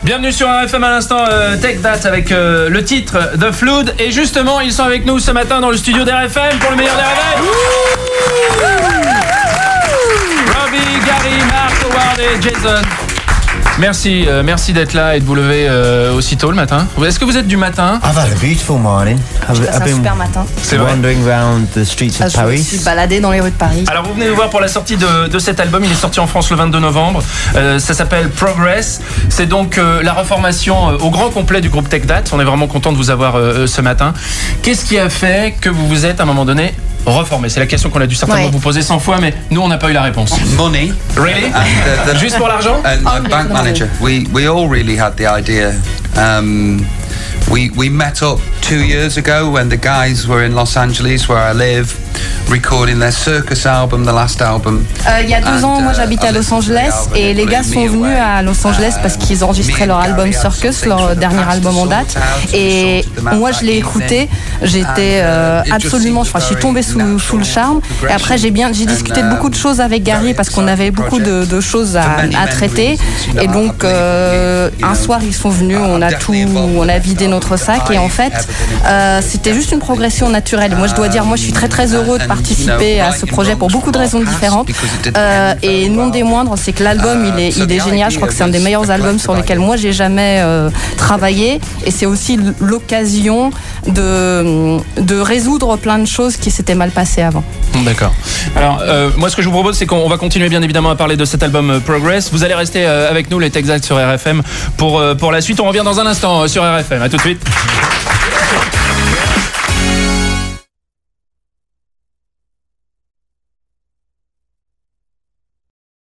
Bienvenue sur RFM à l'instant, Take That avec le titre The Flood. Et justement, ils sont avec nous ce matin dans le studio d'RFM pour le meilleur des réveils. Robbie, Gary, Marc, Howard et Jason. Merci d'être là et de vous lever aussitôt le matin. Est-ce que vous êtes du matin? I've had a beautiful morning. J'ai passé un super matin. C'est vrai. Wandering around the streets of Je me Paris. suis baladée dans les rues de Paris. Alors vous venez nous voir pour la sortie de cet album. Il est sorti en France le 22 novembre. Ça s'appelle Progress. C'est donc la reformation au grand complet du groupe Take That. On est vraiment content de vous avoir ce matin. Qu'est-ce qui a fait que vous vous êtes à un moment donné reformé? C'est la question qu'on a dû certainement vous poser 100 fois, mais nous on n'a pas eu la réponse. Money. Really? Juste pour l'argent? And a bank manager. We all really had the idea. We met up 2 years ago when the guys were in Los Angeles, where I live, recording their Circus album, the last album. Il y a 2 ans, moi j'habitais à Los Angeles et les gars sont venus à Los Angeles parce qu'ils enregistraient leur album Circus, leur dernier album en date. Et moi je l'ai écouté, j'étais absolument, je suis tombée sous le charme. Et après j'ai discuté de beaucoup de choses avec Gary parce qu'on avait beaucoup de choses à traiter. Et donc un soir ils sont venus, on a vidé notre sac et en fait c'était juste une progression naturelle. Moi je dois dire, moi je suis très heureux de participer à ce projet pour beaucoup de raisons différentes et non des moindres, c'est que l'album il est génial. Je crois que c'est un des meilleurs albums sur lesquels moi j'ai jamais travaillé et c'est aussi l'occasion de résoudre plein de choses qui s'étaient mal passées avant. D'accord. Alors moi ce que je vous propose c'est qu'on va continuer bien évidemment à parler de cet album Progress. Vous allez rester avec nous les Take That sur RFM pour la suite. On revient dans un instant sur RFM. À tout de suite.